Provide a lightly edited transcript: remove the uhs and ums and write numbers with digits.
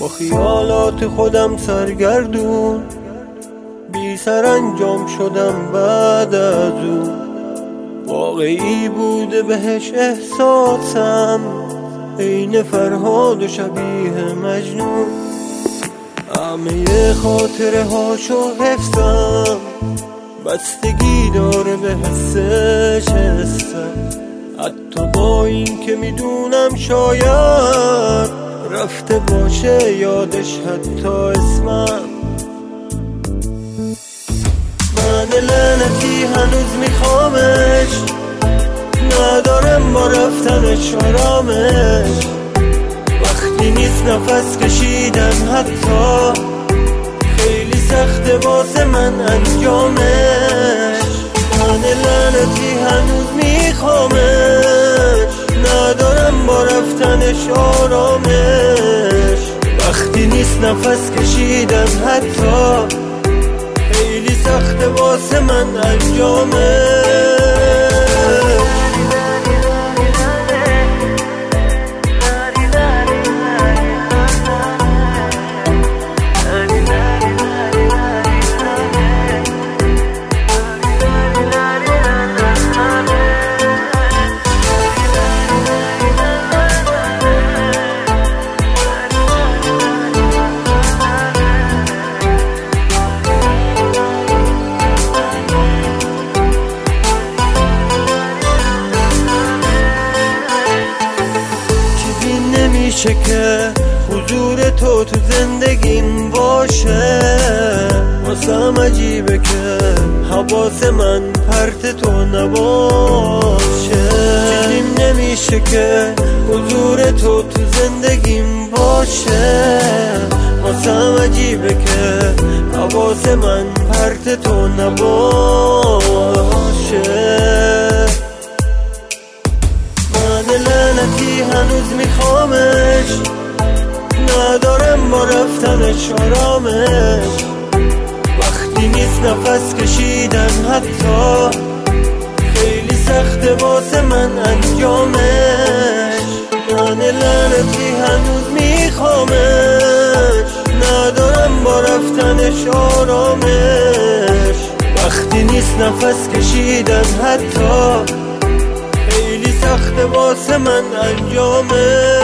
با خیالات خودم سرگردون، بی سر انجام شدم بعد از اون. واقعی بوده بهش احساسم، عین فرهاد و شبیه مجنون. همه خاطره هاشو حفظم، بستگی داره به حسش حسم. حتی با این که میدونم شاید رفته باشه یادش حتی اسمم. من لعنتی هنوز میخوامش، ندارم با رفتنش آرامش. وقتی نیست نفس کشیدن حتی، خیلی سخته واسه من انجامش. من لعنتی هنوز میخوامش، ندارم با رفتنش آرامش. وقتی نیست نفس کشیدن حتی، خیلی سخته واسه من انجامش. میشه که حضور تو زندگیم باشه. واسم عجیبه که حواس من پرت تو نباشه. چیزیم نمیشه که حضور تو زندگیم باشه. واسم عجیبه که حواس من پرت تو نباشه. لعنتی هنوز میخوامش، ندارم با رفتنش آرامش. وقتی نیست نفس کشیدن حتی، خیلی سخته واسه من انجامش. من لعنتی هنوز میخوامش، ندارم با رفتنش آرامش. وقتی نیست نفس کشیدن حتی، خیلی سخته واسه من انجامه.